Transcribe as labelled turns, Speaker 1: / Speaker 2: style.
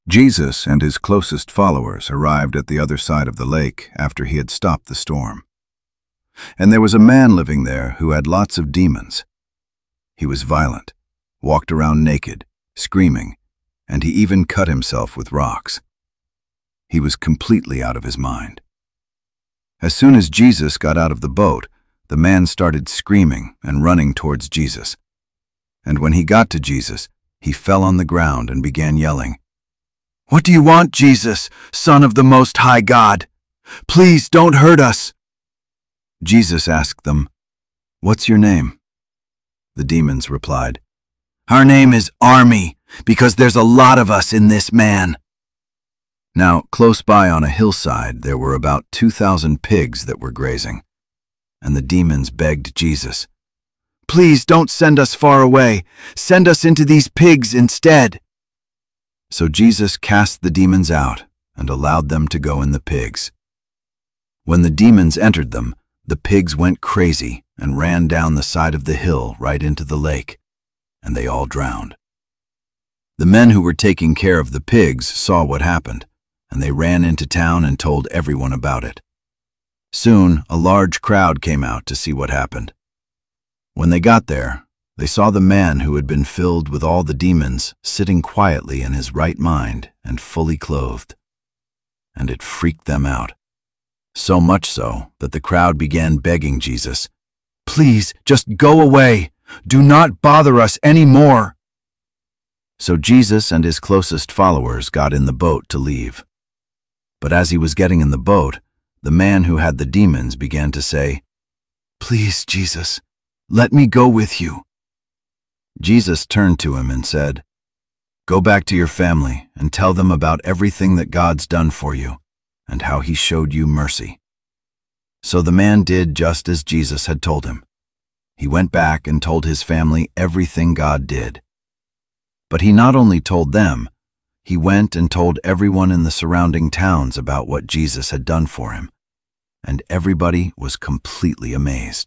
Speaker 1: Jesus and his closest followers arrived at the other side of the lake after he had stopped the storm. And there was a man living there who had lots of demons. He was violent, walked around naked, screaming, and he even cut himself with rocks. He was completely out of his mind. As soon as Jesus got out of the boat, the man started screaming and running towards Jesus. And when he got to Jesus, he fell on the ground and began yelling, "What do you want, Jesus, Son of the Most High God? Please don't hurt us." Jesus asked them, "What's your name?" The demons replied, "Our name is Army, because there's a lot of us in this man." Now, close by on a hillside, there were about 2,000 pigs that were grazing. And the demons begged Jesus, "Please don't send us far away. Send us into these pigs instead." So Jesus cast the demons out and allowed them to go in the pigs. When the demons entered them, the pigs went crazy and ran down the side of the hill right into the lake, and they all drowned. The men who were taking care of the pigs saw what happened, and they ran into town and told everyone about it. Soon, a large crowd came out to see what happened. When they got there, they saw the man who had been filled with all the demons sitting quietly in his right mind and fully clothed. And it freaked them out. So much so that the crowd began begging Jesus, "Please, just go away. Do not bother us anymore." So Jesus and his closest followers got in the boat to leave. But as he was getting in the boat, the man who had the demons began to say, "Please, Jesus, let me go with you." Jesus turned to him and said, "Go back to your family and tell them about everything that God's done for you and how he showed you mercy." So the man did just as Jesus had told him. He went back and told his family everything God did. But he not only told them, he went and told everyone in the surrounding towns about what Jesus had done for him, and everybody was completely amazed.